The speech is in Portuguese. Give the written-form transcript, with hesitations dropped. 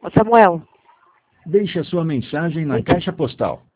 Ô, Samuel, Deixe a sua mensagem na caixa postal